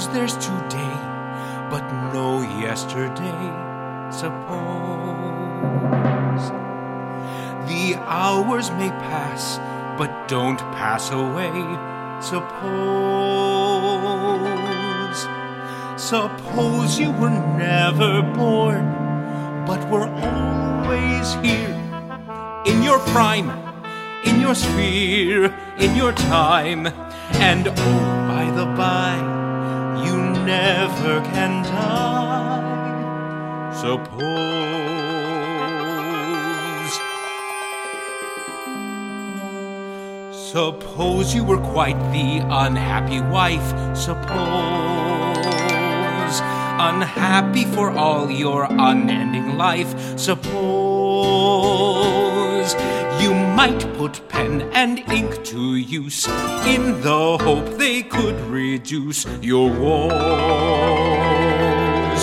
Suppose there's today, but no yesterday. Suppose the hours may pass, but don't pass away. Suppose you were never born, but were always here, in your prime, in your sphere, in your time. And oh, by the by, you never can die. Suppose you were quite the unhappy wife. Suppose unhappy for all your unending life. Suppose you might put pen and ink to use in the hope they could reduce your woes.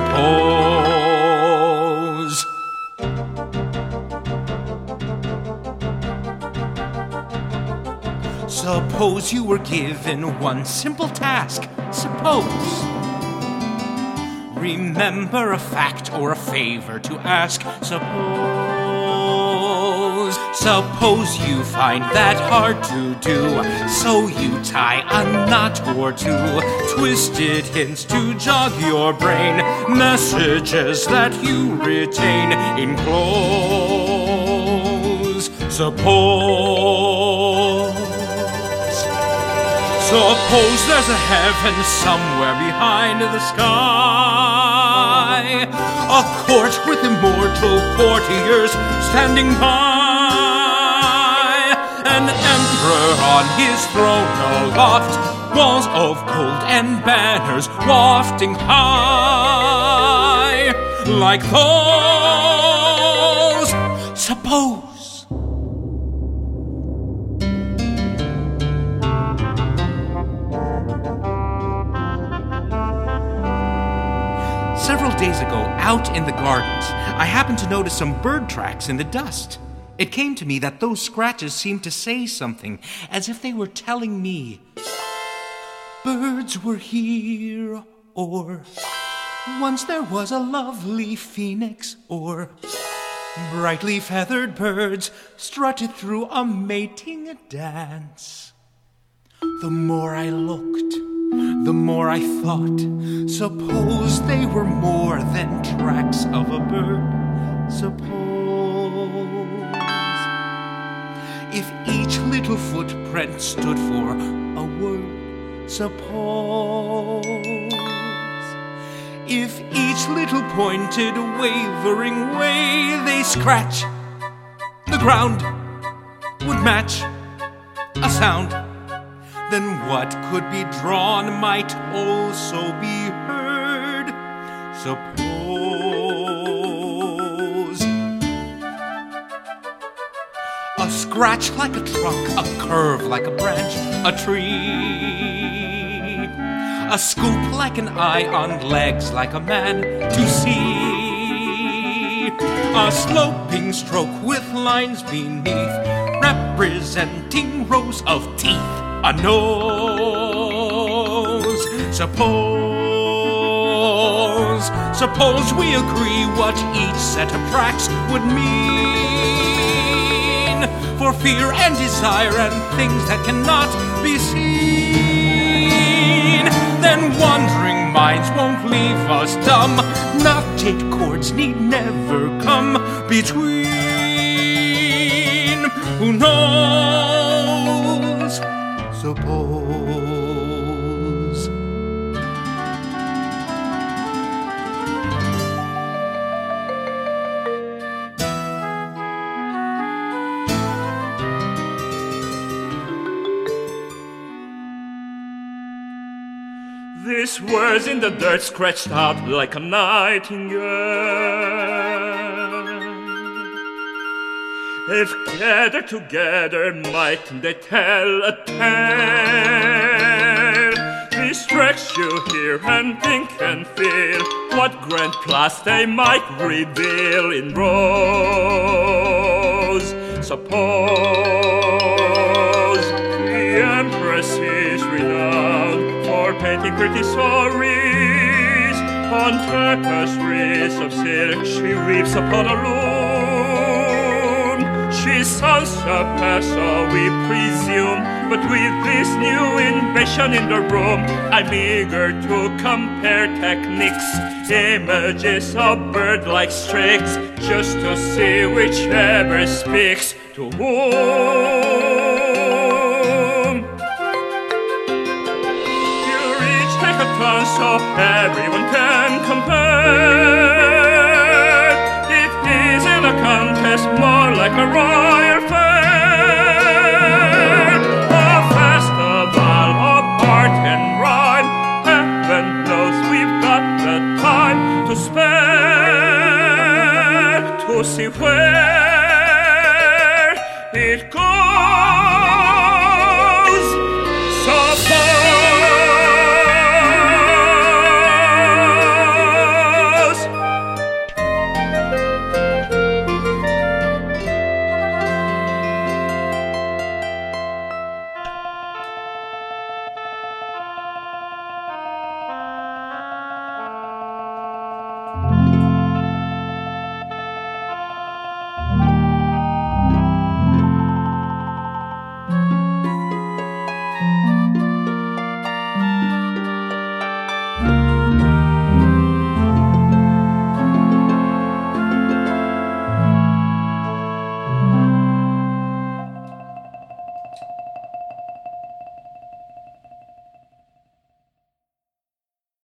Suppose you were given one simple task. Suppose. Remember a fact or a favor to ask. Suppose you find that hard to do, so you tie a knot or two, twisted hints to jog your brain, messages that you retain in close. Suppose there's a heaven somewhere behind the sky, a court with immortal courtiers standing by, an emperor on his throne aloft, walls of gold and banners wafting high, like those. Suppose. Several days ago, out in the gardens, I happened to notice some bird tracks in the dust. It came to me that those scratches seemed to say something, as if they were telling me, birds were here, or once there was a lovely phoenix, or brightly feathered birds strutted through a mating dance. The more I looked, the more I thought, suppose they were more than tracks of a bird. Suppose if each little footprint stood for a word. Suppose if each little pointed, wavering way they scratch, the ground would match a sound. Then what could be drawn might also be heard. Suppose a scratch like a trunk, a curve like a branch, a tree, a scoop like an eye on legs like a man to see, a sloping stroke with lines beneath representing rows of teeth, a nose. Suppose we agree what each set of tracks would mean for fear and desire and things that cannot be seen. Then wandering minds won't leave us dumb. Knotted cords need never come between. Who knows? Suppose. These words in the dirt scratched out like a nightingale. If gathered together, mightn't they tell a tale? These tracks you hear and think and feel, what grand plots they might reveal in prose. Suppose the Empress is renowned for painting pretty stories. On tapestries of silk she weaves upon a loom. She sounds a peso, we presume, but with this new invention in the room, I'm eager to compare techniques, images of bird-like streaks, just to see whichever speaks to whom. You each take a turn so everyone can compare. It isn't a contest, more like a royal fair, a festival of art and rhyme. Heaven knows we've got the time to spare to see where it goes.